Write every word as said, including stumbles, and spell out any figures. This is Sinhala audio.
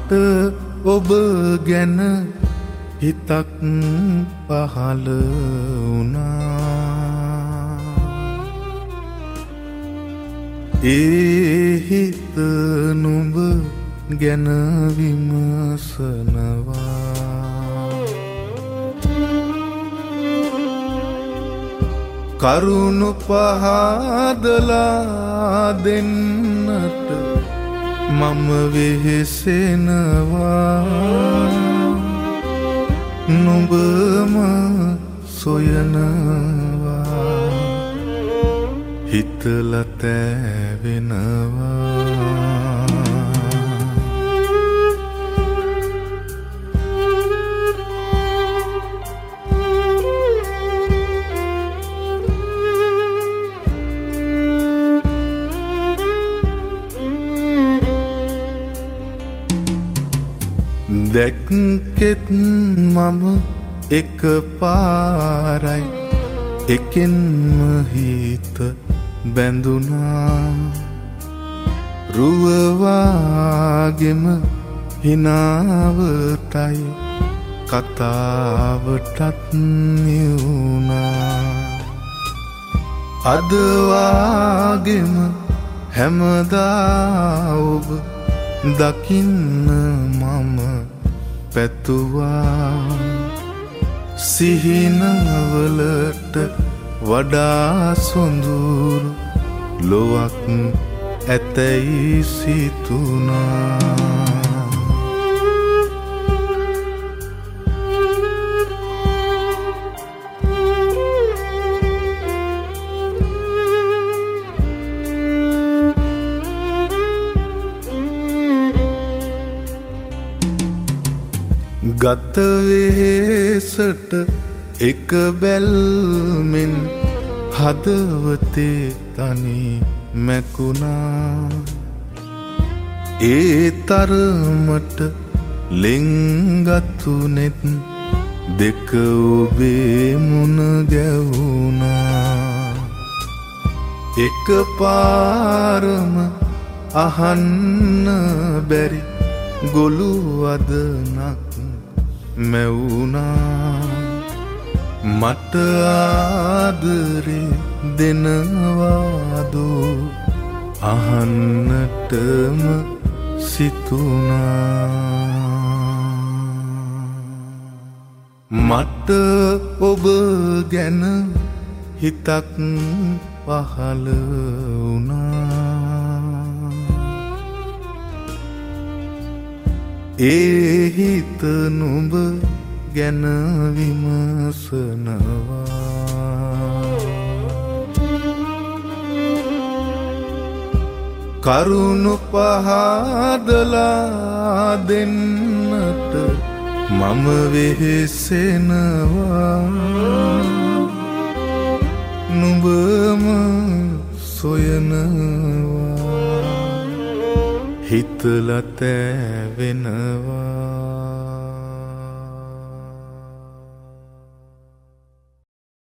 මට ඔබ ගැන හිතක් පහළ වුණා. ඒ හිත නුඹ ගැන විමසනවා. කරුණු පහදලා දෙන්නට මම වෙහෙසෙනවා. නුඹම සොයනවා හිතලා තැවෙනවා. දැක්කෙත් මම එක පාරයි එකෙන්ම හිත බැඳුනා. රුවවාගෙම හිනාවටයි කතාවටත් නිවුණා. අදවාගෙම හැමදා ඔබ දකින්න මම පැතුවා. සිහිනවලට වඩා සොඳුරු ලොවක් ඇතැයි සිතුනා. ගත වෙහෙසට එක බැල්මෙන් හදවතේ තනි මැකුණා. ඒ තරමට ලෙන්ගතු නෙත් දෙක ඔබේ මුණ ගැවුණා. එක පාරම අහන්න බැරි ගොළු අදනක් මැවුණා. මට ආදරේ දෙනවාදෝ අහන්නටම සිතුණා. මට ඔබ ගැන හිතක් පහළ වුණා. ඒ හිත නුඹ ගැන විමසනවා. කරුණු පහදලා දෙන්නට මම වෙහෙසෙනවා. නුඹම සොයනවා හිතලා තැවෙනවා.